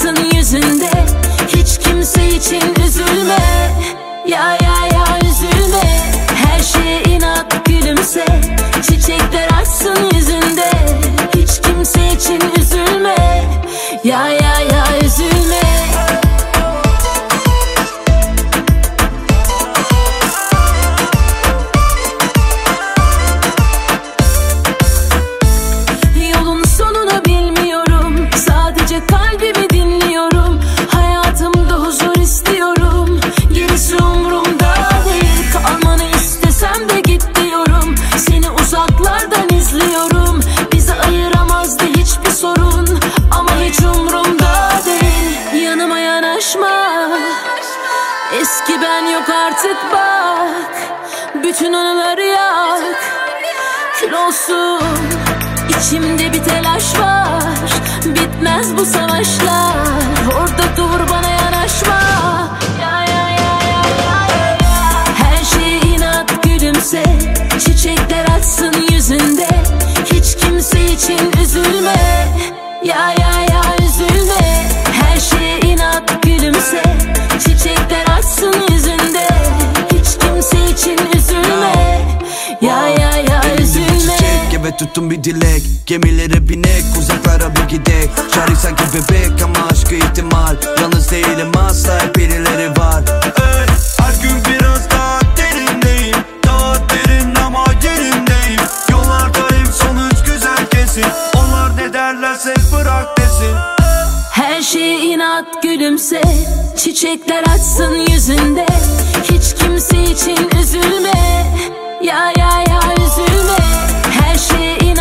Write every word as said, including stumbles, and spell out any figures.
atsın yüzünde. Hiç kimse için üzülme, ya ya ya üzülme. Her şeye inat gülümse, çiçekler açsın yüzünde. Hiç kimse için üzülme, ya ya ya üzülme. Yolun sonunu bilmiyorum, sadece kalbimi dinliyorum. Hayatımda huzur istiyorum, gerisi umurumda değil. Kalmanı istesem de git diyorum, seni uzaklardan izliyorum. Bizi ayıramazdı hiçbir sorun, ama hiç umurumda değil. Yanıma yanaşma, eski ben yok artık bak. Bütün anıları yak, kül olsun. İçimde bir telaş var, bitmez bu savaşlar. Orada dur, bana yanaşma, ya ya ya ya ya ya. Her şeye inat gülümse, çiçekler açsın yüzünde. Hiç kimse için üzülme, ya ya ya üzülme. Her şeye inat gülümse, çiçekler açsın yüzünde. Hiç kimse için üzülme, ya ya ya üzülme. Evet tuttum bir dilek, gemilere binek, uzaklara bir gidek. Şarkı sanki bebek ama aşkı ihtimal. Yalnız değilim asla, hep birileri var. Hey, her gün biraz daha derindeyim, daha derin ama yerindeyim. Yollardayım, sonuç güzel kesin. Onlar ne derlerse bırak desin. Her şeye inat gülümse, çiçekler açsın yüzünde. Hiç kimse için üzülme, ya ya ya üzülme. Her şeye